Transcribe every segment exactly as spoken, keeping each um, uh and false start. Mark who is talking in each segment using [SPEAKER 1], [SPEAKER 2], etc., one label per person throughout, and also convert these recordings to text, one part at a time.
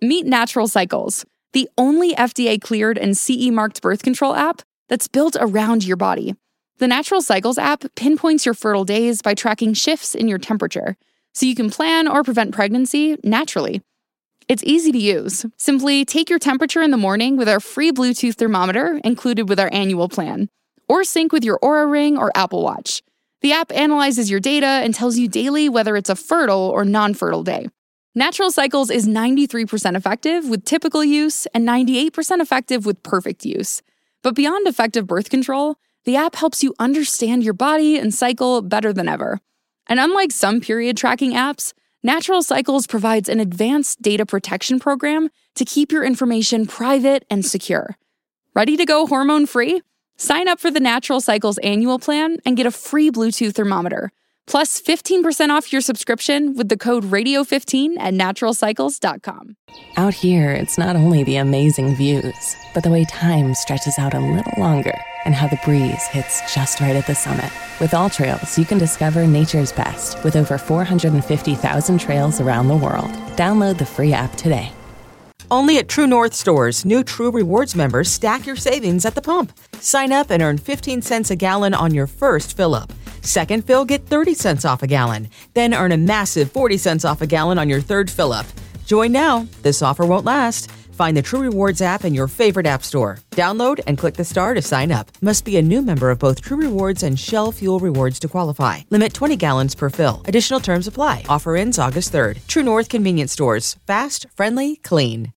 [SPEAKER 1] Meet Natural Cycles, the only F D A-cleared and C E-marked birth control app that's built around your body. The Natural Cycles app pinpoints your fertile days by tracking shifts in your temperature, so you can plan or prevent pregnancy naturally. It's easy to use. Simply take your temperature in the morning with our free Bluetooth thermometer included with our annual plan, or sync with your Oura Ring or Apple Watch. The app analyzes your data and tells you daily whether it's a fertile or non-fertile day. Natural Cycles is ninety-three percent effective with typical use and ninety-eight percent effective with perfect use. But beyond effective birth control, the app helps you understand your body and cycle better than ever. And unlike some period tracking apps, Natural Cycles provides an advanced data protection program to keep your information private and secure. Ready to go hormone-free? Sign up for the Natural Cycles annual plan and get a free Bluetooth thermometer, plus fifteen percent off your subscription with the code radio fifteen at natural cycles dot com.
[SPEAKER 2] Out here, it's not only the amazing views, but the way time stretches out a little longer and how the breeze hits just right at the summit. With All Trails, you can discover nature's best with over four hundred fifty thousand trails around the world. Download the free app today.
[SPEAKER 3] Only at True North stores, new True Rewards members stack your savings at the pump. Sign up and earn fifteen cents a gallon on your first fill-up. Second fill, get thirty cents off a gallon. Then earn a massive forty cents off a gallon on your third fill-up. Join now. This offer won't last. Find the True Rewards app in your favorite app store. Download and click the star to sign up. Must be a new member of both True Rewards and Shell Fuel Rewards to qualify. Limit twenty gallons per fill. Additional terms apply. Offer ends August third. True North Convenience Stores. Fast, friendly, clean.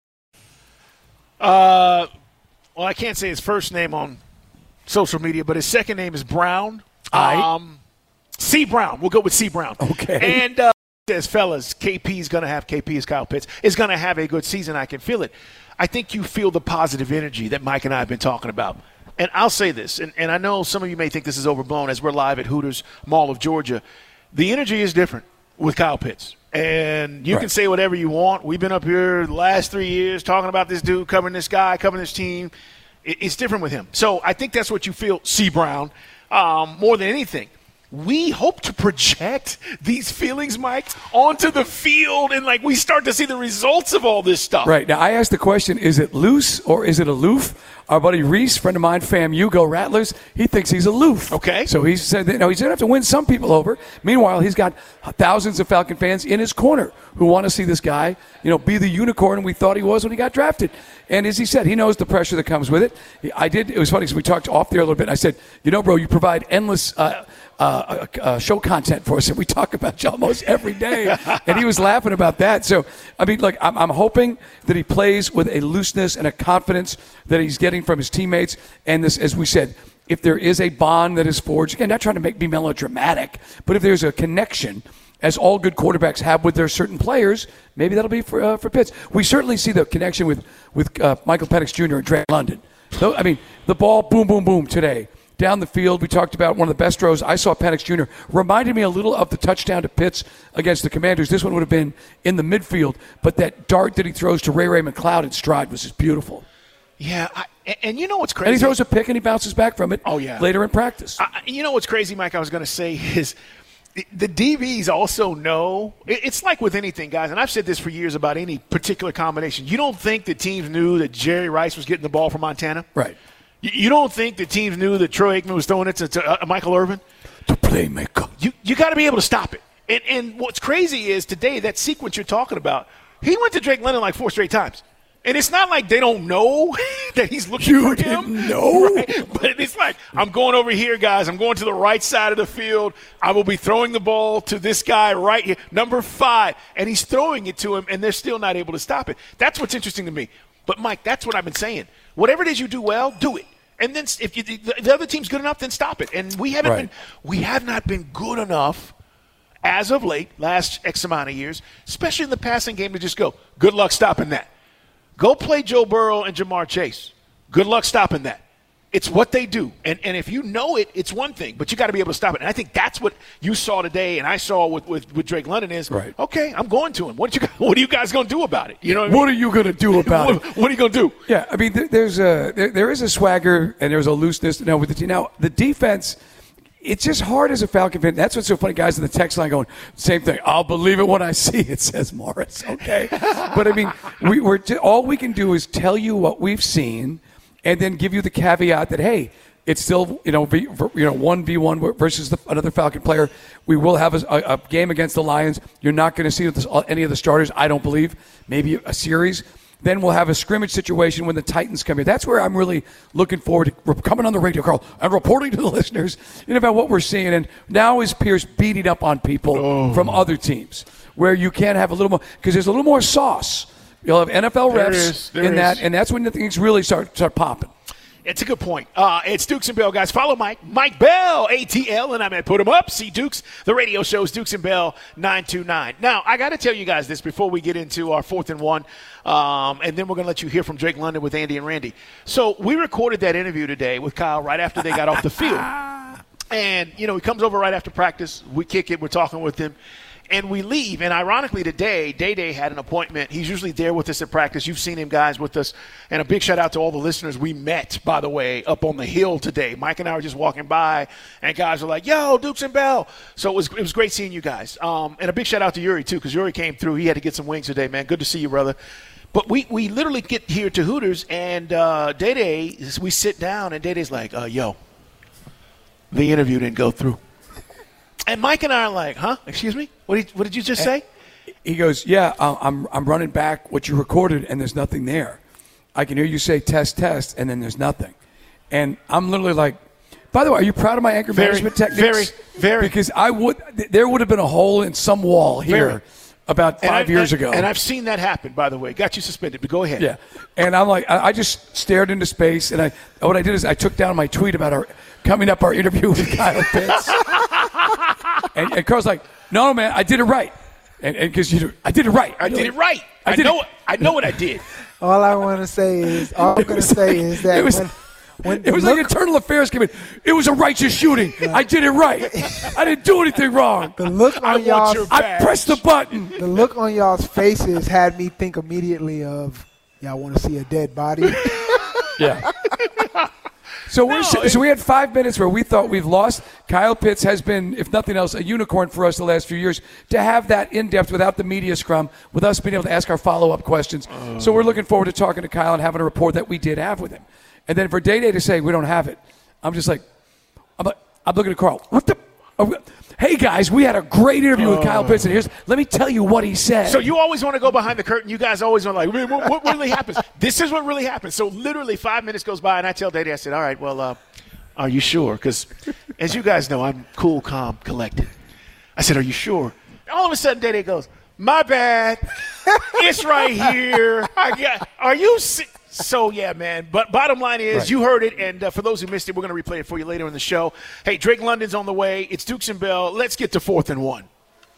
[SPEAKER 4] Uh, well, I can't say his first name on social media, but his second name is Brown. Um, C. Brown. We'll go with C. Brown.
[SPEAKER 5] Okay.
[SPEAKER 4] And uh, says, fellas, K P is going to have K P is Kyle Pitts is going to have a good season. I can feel it. I think you feel the positive energy that Mike and I have been talking about. And I'll say this, and, and I know some of you may think this is overblown as we're live at Hooters Mall of Georgia. The energy is different with Kyle Pitts. And you
[SPEAKER 5] right.
[SPEAKER 4] can say whatever you want. We've been up here the last three years talking about this dude, covering this guy, covering this team. It, it's different with him. So I think that's what you feel, C. Brown, um, more than anything. We hope to project these feelings, Mike, onto the field, and like we start to see the results of all this stuff.
[SPEAKER 5] Right. Now, I asked the question, is it loose or is it aloof? Our buddy Reese, friend of mine, FAMU, go Rattlers, he thinks he's aloof.
[SPEAKER 4] Okay.
[SPEAKER 5] So he said, you know, he's going to have to win some people over. Meanwhile, he's got thousands of Falcon fans in his corner who want to see this guy, you know, be the unicorn we thought he was when he got drafted. And as he said, he knows the pressure that comes with it. I did. It was funny because we talked off there a little bit. And I said, you know, bro, you provide endless uh, uh, uh, show content for us, and we talk about you almost every day. And he was laughing about that. So, I mean, look, I'm, I'm hoping that he plays with a looseness and a confidence that he's getting from his teammates. And this, as we said, if there is a bond that is forged, again, not trying to make me melodramatic, but if there's a connection, as all good quarterbacks have with their certain players, maybe that'll be for uh, for Pitts. We certainly see the connection with, with uh, Michael Penix Junior and Drake London. So, I mean, the ball, boom, boom, boom today. Down the field, we talked about one of the best throws. I saw Penix Junior Reminded me a little of the touchdown to Pitts against the Commanders. This one would have been in the midfield, but that dart that he throws to Ray Ray McCloud in stride was just beautiful.
[SPEAKER 4] Yeah, I, and you know what's crazy?
[SPEAKER 5] And he throws a pick and he bounces back from it
[SPEAKER 4] oh, yeah.
[SPEAKER 5] later in practice.
[SPEAKER 4] I, you know what's crazy, Mike, I was going to say is the D Bs also know – it's like with anything, guys, and I've said this for years about any particular combination. You don't think that teams knew that Jerry Rice was getting the ball from Montana?
[SPEAKER 5] Right.
[SPEAKER 4] You don't think the teams knew that Troy Aikman was throwing it to, to uh, Michael Irvin?
[SPEAKER 5] The playmaker.
[SPEAKER 4] You you got to be able to stop it. And, and what's crazy is today, that sequence you're talking about, he went to Drake London like four straight times. And it's not like they don't know that he's looking
[SPEAKER 5] you
[SPEAKER 4] for him.
[SPEAKER 5] Didn't know?
[SPEAKER 4] Right? But it's like, I'm going over here, guys. I'm going to the right side of the field. I will be throwing the ball to this guy right here, number five. And he's throwing it to him, and they're still not able to stop it. That's what's interesting to me. But, Mike, that's what I've been saying. Whatever it is you do well, do it. And then if you, the other team's good enough, then stop it. And we haven't
[SPEAKER 5] right.
[SPEAKER 4] been we have not been good enough as of late, last X amount of years, especially in the passing game, to just go, good luck stopping that. Go play Joe Burrow and Jamar Chase. Good luck stopping that. It's what they do. And and if you know it, it's one thing, but you got to be able to stop it. And I think that's what you saw today and I saw with, with, with Drake London is,
[SPEAKER 5] right.
[SPEAKER 4] okay, I'm going to him. What, you, what are you guys going to do about it? You know what,
[SPEAKER 5] what
[SPEAKER 4] I mean?
[SPEAKER 5] are you going to do about
[SPEAKER 4] what,
[SPEAKER 5] it?
[SPEAKER 4] What are you going to do?
[SPEAKER 5] Yeah, I mean, there, there's a there, there is a swagger and there's a looseness. You know, with the team. Now, the defense, it's just hard as a Falcon fan. That's what's so funny, guys in the text line going, same thing. I'll believe it when I see it, says Morris. Okay. But, I mean, we, we're just, all we can do is tell you what we've seen and then give you the caveat that, hey, it's still, you know, v, you know, one v one versus the, another Falcon player. We will have a, a game against the Lions. You're not going to see any of the starters, I don't believe. Maybe a series. Then we'll have a scrimmage situation when the Titans come here. That's where I'm really looking forward to coming on the radio, Carl, and reporting to the listeners you know, about what we're seeing. And now is Pierce beating up on people oh. from other teams where you can have a little more – because there's a little more sauce. You'll have N F L
[SPEAKER 4] there
[SPEAKER 5] reps
[SPEAKER 4] is, there
[SPEAKER 5] in
[SPEAKER 4] is.
[SPEAKER 5] that, and that's when the things really start start popping.
[SPEAKER 4] It's a good point. Uh, it's Dukes and Bell, guys. Follow Mike, Mike Bell, A T L, and I'm at Put 'em Up. See Dukes. The radio show is Dukes and Bell nine two nine. Now, I got to tell you guys this before we get into our fourth and one, um, and then we're going to let you hear from Drake London with Andy and Randy. So we recorded that interview today with Kyle right after they got off the field. And, you know, he comes over right after practice. We kick it. We're talking with him. And we leave, and ironically today, Day-Day had an appointment. He's usually there with us at practice. You've seen him, guys, with us. And a big shout-out to all the listeners we met, by the way, up on the hill today. Mike and I were just walking by, and guys were like, yo, Dukes and Bell. So it was it was great seeing you guys. Um, and a big shout-out to Yuri, too, because Yuri came through. He had to get some wings today, man. Good to see you, brother. But we, we literally get here to Hooters, and uh, Day-Day, we sit down, and Day-Day's like, uh, yo, the interview didn't go through. And Mike and I are like, huh? Excuse me? What did, what did you just say?
[SPEAKER 5] He goes, yeah, I'm I'm running back what you recorded, and there's nothing there. I can hear you say test, test, and then there's nothing. And I'm literally like, by the way, are you proud of my anger
[SPEAKER 4] very,
[SPEAKER 5] management techniques?
[SPEAKER 4] Very, very.
[SPEAKER 5] Because I would, there would have been a hole in some wall here
[SPEAKER 4] very.
[SPEAKER 5] about five years
[SPEAKER 4] and,
[SPEAKER 5] ago.
[SPEAKER 4] And I've seen that happen, by the way. Got you suspended, but go ahead.
[SPEAKER 5] Yeah. And I'm like, I, I just stared into space, and I what I did is I took down my tweet about our coming up our interview with Kyle Pitts. And, and Carl's like, no, man, I did it right. And because you, I did it right.
[SPEAKER 4] I did
[SPEAKER 5] like,
[SPEAKER 4] it right.
[SPEAKER 5] I,
[SPEAKER 4] I
[SPEAKER 5] did
[SPEAKER 4] know.
[SPEAKER 5] It.
[SPEAKER 4] I know what I did.
[SPEAKER 6] All I want to say is, all I'm going to say
[SPEAKER 5] like,
[SPEAKER 6] is that
[SPEAKER 5] it was,
[SPEAKER 6] when, when
[SPEAKER 5] it was
[SPEAKER 6] look,
[SPEAKER 5] like internal affairs came in. It was a righteous shooting. Yeah. I did it right. I didn't do anything wrong.
[SPEAKER 6] The look on
[SPEAKER 4] I
[SPEAKER 6] y'all's,
[SPEAKER 5] I pressed the button.
[SPEAKER 6] The look on y'all's faces had me think immediately of, y'all want to see a dead body?
[SPEAKER 5] Yeah. So we're no, so we had five minutes where we thought we've lost. Kyle Pitts has been, if nothing else, a unicorn for us the last few years to have that in depth without the media scrum, with us being able to ask our follow up questions. Uh, so we're looking forward to talking to Kyle and having a report that we did have with him. And then for Day-Day to say we don't have it, I'm just like, I'm like, I'm looking at Carl. What the? Oh, hey guys, we had a great interview with Kyle Pitts, and here's let me tell you what he said.
[SPEAKER 4] So you always want to go behind the curtain. You guys always want to like, what, what really happens? This is what really happened. So literally five minutes goes by, and I tell Day-Day, I said, all right, well, uh, are you sure? Because as you guys know, I'm cool, calm, collected. I said, are you sure? All of a sudden, Day-Day goes, my bad. It's right here. I got. Are you? Si-? So, yeah, man. But bottom line is, right. You heard it, and uh, for those who missed it, we're going to replay it for you later in the show. Hey, Drake London's on the way. It's Dukes and Bell. Let's get to fourth and one.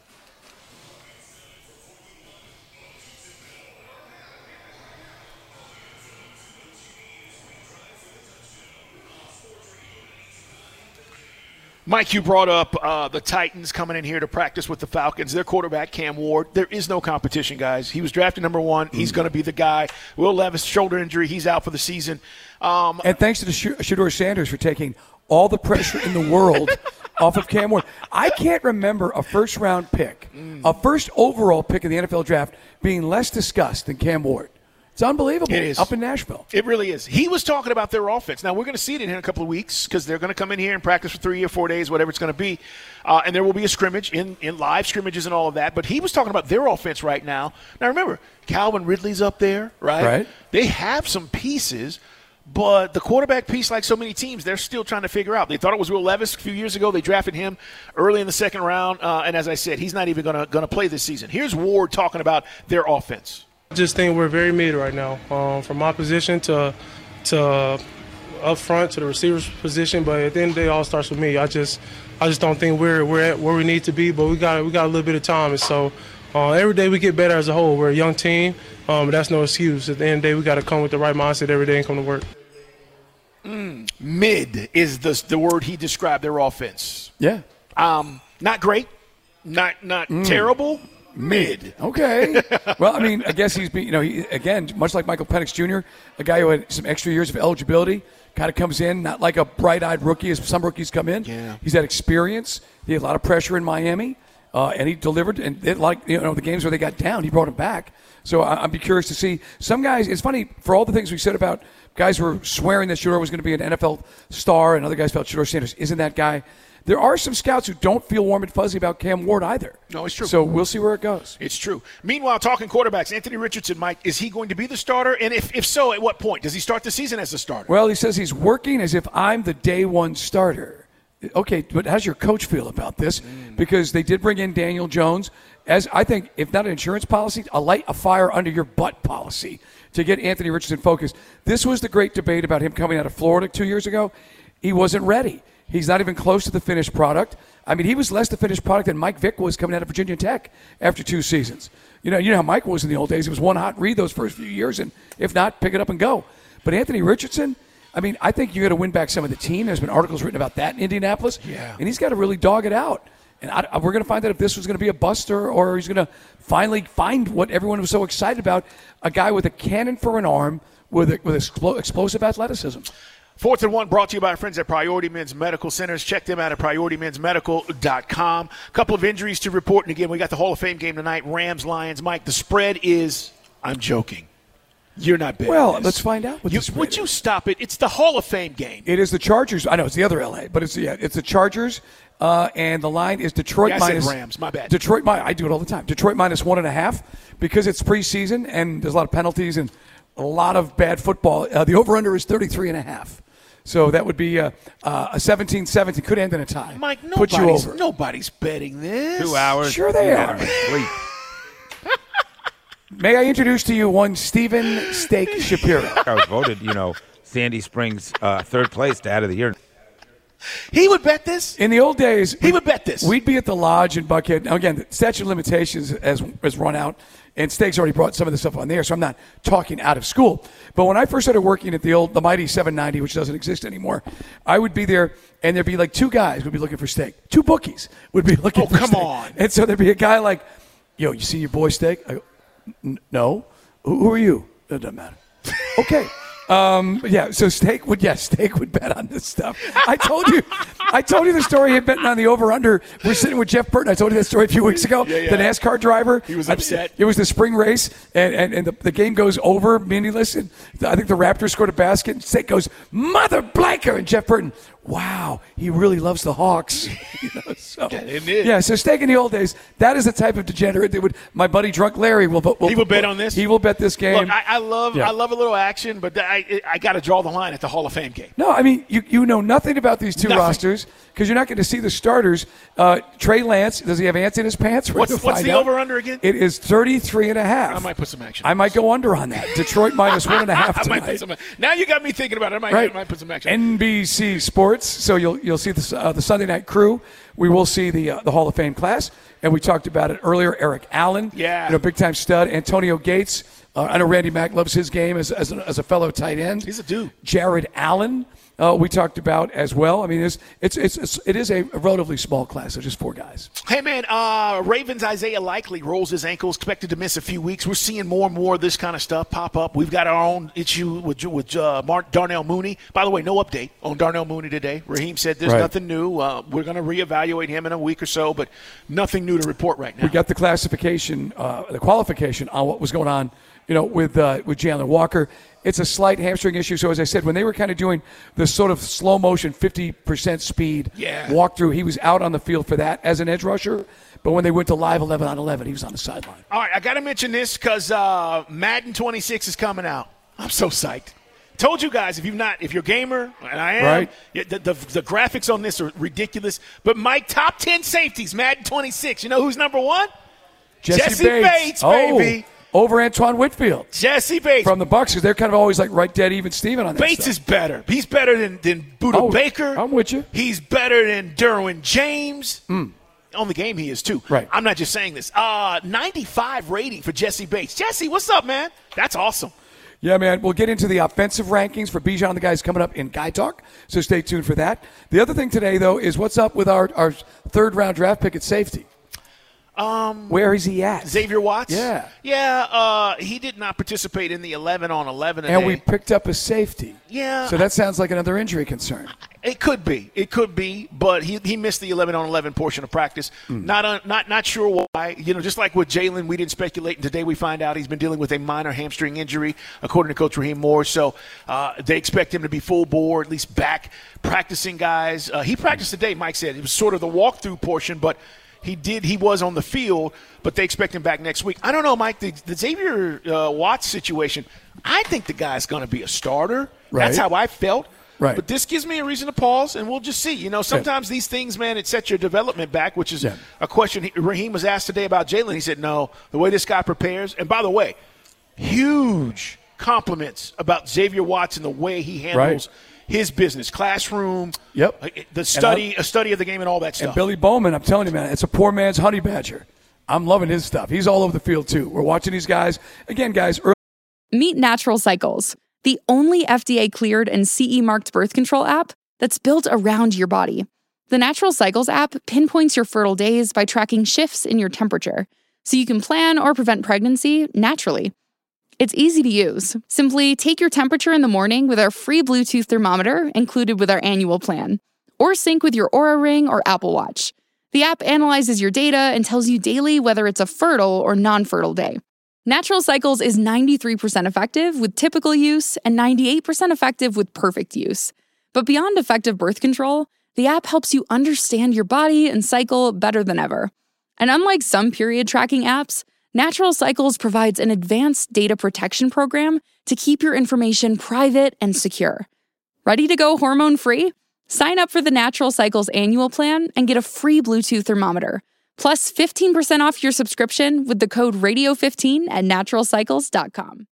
[SPEAKER 4] Mike, you brought up uh, the Titans coming in here to practice with the Falcons. Their quarterback, Cam Ward. There is no competition, guys. He was drafted number one. He's mm-hmm. going to be the guy. Will Levis, shoulder injury. He's out for the season. Um,
[SPEAKER 5] and thanks to the Sh- Shedeur Sanders for taking all the pressure in the world off of Cam Ward. I can't remember a first-round pick, mm. a first overall pick in the N F L draft being less discussed than Cam Ward. It's unbelievable.
[SPEAKER 4] It is.
[SPEAKER 5] Up in Nashville.
[SPEAKER 4] It really is. He was talking about their offense. Now, we're going to see it in a couple of weeks because they're going to come in here and practice for three or four days, whatever it's going to be. Uh, and there will be a scrimmage in, in live scrimmages and all of that. But he was talking about their offense right now. Now, remember, Calvin Ridley's up there, right?
[SPEAKER 5] Right.
[SPEAKER 4] They have some pieces, but the quarterback piece, like so many teams, they're still trying to figure out. They thought it was Will Levis a few years ago. They drafted him early in the second round. Uh, and as I said, he's not even going to going to play this season. Here's Ward talking about their offense.
[SPEAKER 7] I just think we're very mid right now, um, from my position to to up front to the receiver's position. But at the end of the day, it all starts with me. I just I just don't think we're we're at where we need to be. But we got we got a little bit of time, and so uh, every day we get better as a whole. We're a young team, um, but that's no excuse. At the end of the day, we got to come with the right mindset every day and come to work.
[SPEAKER 4] Mm, mid is the the word he described their offense.
[SPEAKER 5] Yeah,
[SPEAKER 4] um, not great, not not mm. terrible. Mid.
[SPEAKER 5] Okay. Well, I mean, I guess he's been, you know, he, again, much like Michael Penix Junior, a guy who had some extra years of eligibility, kind of comes in, not like a bright-eyed rookie as some rookies come in.
[SPEAKER 4] Yeah.
[SPEAKER 5] He's had experience. He had a lot of pressure in Miami, uh, and he delivered. And it, like you know, the games where they got down, he brought him back. So I, I'd be curious to see. Some guys, it's funny, for all the things we said about guys who were swearing that Shedeur was going to be an N F L star, and other guys felt Shedeur Sanders isn't that guy. There are some scouts who don't feel warm and fuzzy about Cam Ward either.
[SPEAKER 4] No, it's true.
[SPEAKER 5] So we'll see where it goes.
[SPEAKER 4] It's true. Meanwhile, talking quarterbacks, Anthony Richardson, Mike, is he going to be the starter? And if, if so, at what point? Does he start the season as the starter?
[SPEAKER 5] Well, he says he's working as if I'm the day one starter. Okay, but how does your coach feel about this? Mm. Because they did bring in Daniel Jones as, I think, if not an insurance policy, a light a fire under your butt policy to get Anthony Richardson focused. This was the great debate about him coming out of Florida two years ago. He wasn't ready. He's not even close to the finished product. I mean, he was less the finished product than Mike Vick was coming out of Virginia Tech after two seasons. You know, you know how Mike was in the old days. It was one hot read those first few years, and if not, pick it up and go. But Anthony Richardson, I mean, I think you got to win back some of the team. There's been articles written about that in Indianapolis.
[SPEAKER 4] Yeah.
[SPEAKER 5] And he's got to really dog it out. And I, we're going to find out if this was going to be a buster or he's going to finally find what everyone was so excited about, a guy with a cannon for an arm with, a, with expl- explosive athleticism.
[SPEAKER 4] Fourth and One brought to you by our friends at Priority Men's Medical Centers. Check them out at priority men's medical dot com. A couple of injuries to report. And again, we got the Hall of Fame game tonight, Rams, Lions. Mike, the spread is, I'm joking. You're not betting
[SPEAKER 5] Well,
[SPEAKER 4] this.
[SPEAKER 5] let's find out what
[SPEAKER 4] you,
[SPEAKER 5] the spread
[SPEAKER 4] Would
[SPEAKER 5] is.
[SPEAKER 4] you stop it? It's the Hall of Fame game.
[SPEAKER 5] It is the Chargers. I know it's the other L A, but it's yeah, it's the Chargers, uh, and the line is Detroit
[SPEAKER 4] Yeah, I said
[SPEAKER 5] minus
[SPEAKER 4] Rams. My bad.
[SPEAKER 5] Detroit. My, I do it all the time. Detroit minus one and a half because it's preseason and there's a lot of penalties and a lot of bad football. Uh, the over/under is thirty-three and a half. So that would be a, a seventeen seventeen. Could end in a tie.
[SPEAKER 4] Mike,
[SPEAKER 5] Put you
[SPEAKER 4] nobody's,
[SPEAKER 5] over.
[SPEAKER 4] nobody's betting this.
[SPEAKER 8] Two hours.
[SPEAKER 5] Sure they are.
[SPEAKER 8] Sleep.
[SPEAKER 5] May I introduce to you one Stephen Steak Shapiro?
[SPEAKER 8] I was voted, you know, Sandy Springs uh, third place to out of the year.
[SPEAKER 4] He would bet this?
[SPEAKER 5] In the old days,
[SPEAKER 4] He would bet this.
[SPEAKER 5] We'd be at the lodge in Buckhead. Now, again, the statute of limitations has, has run out, and Steak's already brought some of this stuff on there, so I'm not talking out of school. But when I first started working at the old, the mighty seven ninety, which doesn't exist anymore, I would be there, and there'd be like two guys would be looking for Steak. Two bookies would be looking
[SPEAKER 4] Oh,
[SPEAKER 5] for
[SPEAKER 4] come
[SPEAKER 5] Steak.
[SPEAKER 4] on.
[SPEAKER 5] And so there'd be a guy like, yo, you see your boy Steak? I go, N- no. Who, who are you? It doesn't matter. Okay. Um, yeah, so Steak would, yes, Steak would bet on this stuff. I told you, I told you the story of betting on the over-under. We're sitting with Jeff Burton. I told you that story a few weeks ago.
[SPEAKER 4] Yeah, yeah.
[SPEAKER 5] The NASCAR driver.
[SPEAKER 4] He was upset.
[SPEAKER 5] I, it was the spring race, and, and, and the, the game goes over, meaningless. And I think the Raptors scored a basket, and Steak goes, Mother Blanker! And Jeff Burton, wow, he really loves the Hawks. You know, so,
[SPEAKER 4] Yeah, it is.
[SPEAKER 5] yeah, so Steak in the old days, that is the type of degenerate that would, my buddy Drunk Larry will, will
[SPEAKER 4] He will bet on this?
[SPEAKER 5] He will bet this game.
[SPEAKER 4] Look, I, I love
[SPEAKER 5] Yeah.
[SPEAKER 4] I love a little action, but I I got to draw the line at the Hall of Fame game.
[SPEAKER 5] No, I mean, you, you know nothing about these two
[SPEAKER 4] Nothing.
[SPEAKER 5] rosters because you're not going to see the starters. Uh, Trey Lance, does he have ants in his pants? We're
[SPEAKER 4] What's-
[SPEAKER 5] gonna
[SPEAKER 4] what's
[SPEAKER 5] find
[SPEAKER 4] the
[SPEAKER 5] out.
[SPEAKER 4] over-under again?
[SPEAKER 5] It is thirty-three and a half.
[SPEAKER 4] I might put some action
[SPEAKER 5] I
[SPEAKER 4] on
[SPEAKER 5] might
[SPEAKER 4] this.
[SPEAKER 5] go under on that. Detroit minus one and a half
[SPEAKER 4] I
[SPEAKER 5] tonight.
[SPEAKER 4] might put some. Now you got me thinking about it. I might,
[SPEAKER 5] Right.
[SPEAKER 4] I might put some action.
[SPEAKER 5] N B C Sports. So you'll you'll see the uh, the Sunday night crew. We will see the uh, the Hall of Fame class, and we talked about it earlier. Eric Allen,
[SPEAKER 4] Yeah.
[SPEAKER 5] you know, big time stud. Antonio Gates. Uh, I know Randy Mack loves his game as as a, as a fellow tight end.
[SPEAKER 4] He's a dude.
[SPEAKER 5] Jared Allen. Uh, we talked about as well. I mean, it's it's it's, it's it is a relatively small class, so just four guys.
[SPEAKER 4] Hey, man, uh, Ravens Isaiah Likely rolls his ankle, expected to miss a few weeks. We're seeing more and more of this kind of stuff pop up. We've got our own issue with with uh, Mark Darnell Mooney. By the way, no update on Darnell Mooney today. Raheem said there's
[SPEAKER 5] Right.
[SPEAKER 4] nothing new. Uh, we're going to reevaluate him in a week or so, but nothing new to report right now.
[SPEAKER 5] We got the classification, uh, the qualification on what was going on, you know, with uh, with Jalen Walker. It's a slight hamstring issue. So as I said, when they were kind of doing the sort of slow motion fifty percent speed
[SPEAKER 4] Yeah.
[SPEAKER 5] walkthrough, he was out on the field for that as an edge rusher. But when they went to live eleven on eleven, he was on the sideline.
[SPEAKER 4] All right, I got to mention this because uh, Madden twenty-six is coming out. I'm so psyched. Told you guys, if you've not, if you're a gamer, and I am,
[SPEAKER 5] Right.
[SPEAKER 4] yeah, the, the, the graphics on this are ridiculous. But Mike, top ten safeties, Madden twenty-six. You know who's number one? Jesse Bates,
[SPEAKER 5] oh,
[SPEAKER 4] baby.
[SPEAKER 5] over Antoine Whitfield
[SPEAKER 4] Jesse Bates.
[SPEAKER 5] from the Bucks, because they're kind of always like right dead even Steven on that
[SPEAKER 4] Bates
[SPEAKER 5] stuff.
[SPEAKER 4] is better. He's better than, than Buda
[SPEAKER 5] Oh,
[SPEAKER 4] Baker.
[SPEAKER 5] I'm with you.
[SPEAKER 4] He's better than Derwin James. On the game, he is too.
[SPEAKER 5] Right.
[SPEAKER 4] I'm not just saying this. Uh, ninety-five rating for Jesse Bates. Jesse, what's up, man? That's awesome.
[SPEAKER 5] Yeah, man. We'll get into the offensive rankings for Bijan and the guys coming up in Guy Talk, so stay tuned for that. The other thing today, though, is what's up with our, our third-round draft pick at safety.
[SPEAKER 4] Um,
[SPEAKER 5] Where is he at?
[SPEAKER 4] Xavier Watts?
[SPEAKER 5] Yeah.
[SPEAKER 4] Yeah, uh, he did not participate in the eleven on eleven today.
[SPEAKER 5] And we picked up a safety.
[SPEAKER 4] Yeah.
[SPEAKER 5] So that sounds like another injury concern.
[SPEAKER 4] It could be. It could be, but he, he missed the eleven on eleven portion of practice. Mm. Not uh, not not sure why. You know, just like with Jalen, we didn't speculate, and today we find out he's been dealing with a minor hamstring injury, according to Coach Raheem Moore. So uh, they expect him to be full bore, at least back practicing guys. Uh, he practiced today, Mike said. It was sort of the walkthrough portion, but he did. He was on the field, but they expect him back next week. I don't know, Mike, the, the Xavier uh, Watts situation, I think the guy's going to be a starter.
[SPEAKER 5] Right.
[SPEAKER 4] That's how I felt.
[SPEAKER 5] Right.
[SPEAKER 4] But this gives me a reason to pause, and we'll just see. You know, sometimes yeah. these things, man, it sets your development back, which is yeah. a question he, Raheem was asked today about Jalen. He said, no, the way this guy prepares. And by the way, huge compliments about Xavier Watts and the way he handles right. his business, classroom,
[SPEAKER 5] yep,
[SPEAKER 4] the study, a study of the game and all that stuff.
[SPEAKER 5] And Billy Bowman, I'm telling you, man, it's a poor man's honey badger. I'm loving his stuff. He's all over the field, too. We're watching these guys. Again, guys. Early-
[SPEAKER 1] Meet Natural Cycles, the only F D A-cleared and C E-marked birth control app that's built around your body. The Natural Cycles app pinpoints your fertile days by tracking shifts in your temperature, so you can plan or prevent pregnancy naturally. It's easy to use. Simply take your temperature in the morning with our free Bluetooth thermometer included with our annual plan, or sync with your Oura Ring or Apple Watch. The app analyzes your data and tells you daily whether it's a fertile or non-fertile day. Natural Cycles is ninety-three percent effective with typical use and ninety-eight percent effective with perfect use. But beyond effective birth control, the app helps you understand your body and cycle better than ever. And unlike some period tracking apps, Natural Cycles provides an advanced data protection program to keep your information private and secure. Ready to go hormone-free? Sign up for the Natural Cycles annual plan and get a free Bluetooth thermometer, plus fifteen percent off your subscription with the code radio fifteen at natural cycles dot com.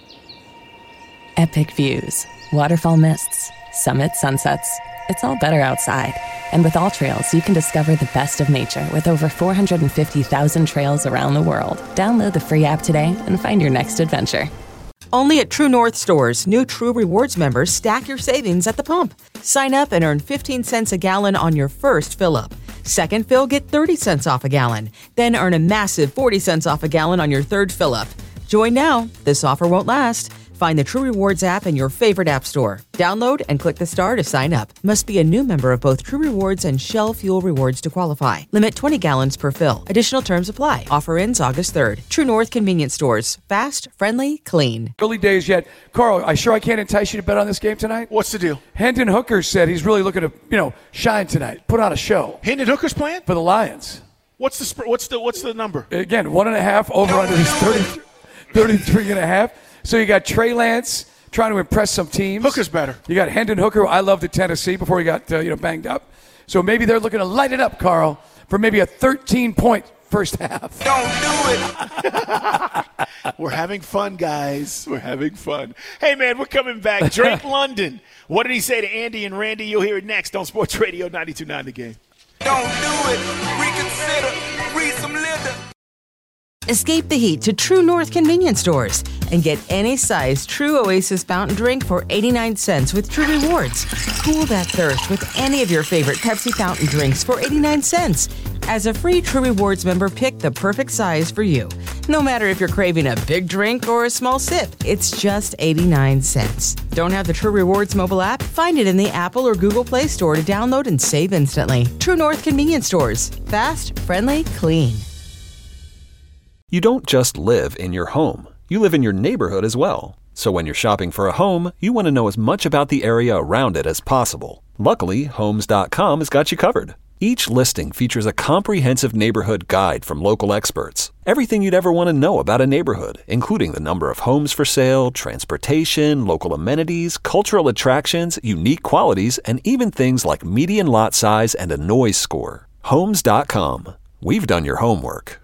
[SPEAKER 2] Epic views, waterfall mists, summit sunsets. It's all better outside. And with AllTrails, you can discover the best of nature with over four hundred fifty thousand trails around the world. Download the free app today and find your next adventure.
[SPEAKER 3] Only at True North stores, new True Rewards members stack your savings at the pump. Sign up and earn fifteen cents a gallon on your first fill-up. Second fill, get thirty cents off a gallon. Then earn a massive forty cents off a gallon on your third fill-up. Join now. This offer won't last. Find the True Rewards app in your favorite app store. Download and click the star to sign up. Must be a new member of both True Rewards and Shell Fuel Rewards to qualify. Limit twenty gallons per fill. Additional terms apply. Offer ends August third. True North Convenience Stores. Fast, friendly, clean.
[SPEAKER 5] Early days yet. Carl, I sure I can't entice you to bet on this game tonight?
[SPEAKER 4] What's the deal?
[SPEAKER 5] Hendon Hooker said he's really looking to, you know, shine tonight. Put on a show.
[SPEAKER 4] Hendon Hooker's playing?
[SPEAKER 5] For the Lions.
[SPEAKER 4] What's the sp- what's the what's the number?
[SPEAKER 5] Again, one and a half over under his thirty, thirty-three and a half. So you got Trey Lance trying to impress some teams.
[SPEAKER 4] Hooker's better.
[SPEAKER 5] You got Hendon Hooker, who I loved at Tennessee before he got uh, you know banged up. So maybe they're looking to light it up, Carl, for maybe a thirteen-point first half.
[SPEAKER 4] Don't do it. We're having fun, guys. We're having fun. Hey, man, we're coming back. Drake London. What did he say to Andy and Randy? You'll hear it next on Sports Radio ninety-two point nine The Game.
[SPEAKER 9] Don't do it. Reconsider. Read some Linda.
[SPEAKER 3] Escape the heat to True North Convenience Stores and get any size True Oasis fountain drink for eighty-nine cents with True Rewards. Cool that thirst with any of your favorite Pepsi fountain drinks for eighty-nine cents. As a free True Rewards member, pick the perfect size for you. No matter if you're craving a big drink or a small sip, it's just eighty-nine cents. Don't have the True Rewards mobile app? Find it in the Apple or Google Play Store to download and save instantly. True North Convenience Stores. Fast, friendly, clean.
[SPEAKER 10] You don't just live in your home. You live in your neighborhood as well. So when you're shopping for a home, you want to know as much about the area around it as possible. Luckily, Homes dot com has got you covered. Each listing features a comprehensive neighborhood guide from local experts. Everything you'd ever want to know about a neighborhood, including the number of homes for sale, transportation, local amenities, cultural attractions, unique qualities, and even things like median lot size and a noise score. Homes dot com. We've done your homework.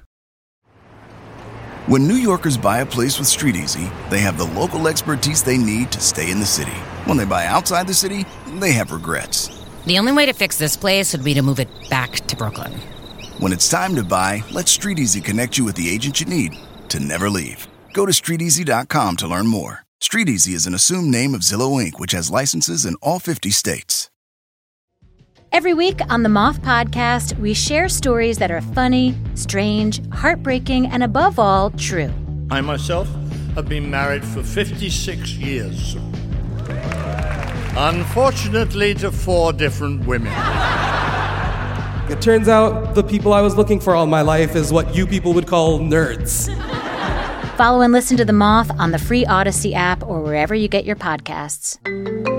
[SPEAKER 11] When New Yorkers buy a place with StreetEasy, they have the local expertise they need to stay in the city. When they buy outside the city, they have regrets.
[SPEAKER 12] The only way to fix this place would be to move it back to Brooklyn.
[SPEAKER 11] When it's time to buy, let StreetEasy connect you with the agent you need to never leave. Go to street easy dot com to learn more. StreetEasy is an assumed name of Zillow Incorporated, which has licenses in all fifty states.
[SPEAKER 13] Every week on the Moth Podcast, we share stories that are funny, strange, heartbreaking, and above all, true.
[SPEAKER 14] I myself have been married for fifty-six years. Unfortunately, to four different women.
[SPEAKER 15] It turns out the people I was looking for all my life is what you people would call nerds.
[SPEAKER 13] Follow and listen to The Moth on the free Odyssey app or wherever you get your podcasts.